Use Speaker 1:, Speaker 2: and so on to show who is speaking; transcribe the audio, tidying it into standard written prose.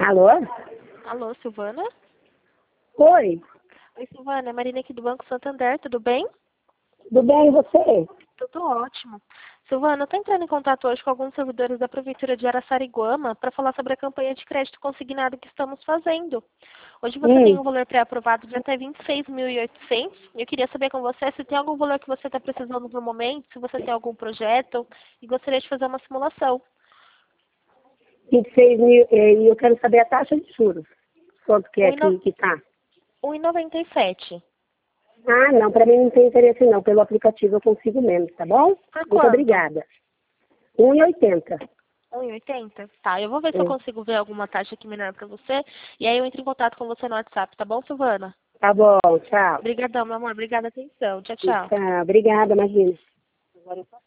Speaker 1: Alô?
Speaker 2: Alô, Silvana?
Speaker 1: Oi,
Speaker 2: Oi, Silvana, é Marina aqui do Banco Santander, tudo bem?
Speaker 1: tudo bem e você?
Speaker 2: Tudo ótimo. Silvana, eu estou entrando em contato hoje com alguns servidores da Prefeitura de Araçariguama para falar sobre a campanha de crédito consignado que estamos fazendo. Hoje você tem um valor pré-aprovado de até 26.800. Eu queria saber com você se tem algum valor que você está precisando no momento, se você tem algum projeto e gostaria de fazer uma simulação.
Speaker 1: 26 mil, e eu quero saber a taxa de juros. Quanto que é que tá?
Speaker 2: 1,97.
Speaker 1: Ah, não, para mim não tem interesse não. Pelo aplicativo eu consigo menos, tá bom?
Speaker 2: Por
Speaker 1: Muito
Speaker 2: quanto?
Speaker 1: obrigada. 1,80.
Speaker 2: 1,80? Tá, eu vou ver se eu
Speaker 1: É.
Speaker 2: consigo ver alguma taxa aqui menor pra você. E aí eu entro em contato com você no WhatsApp, tá bom, Silvana?
Speaker 1: Tá bom, tchau.
Speaker 2: Obrigadão, meu amor. Obrigada, atenção. Tchau, tchau.
Speaker 1: Tá, obrigada, imagina.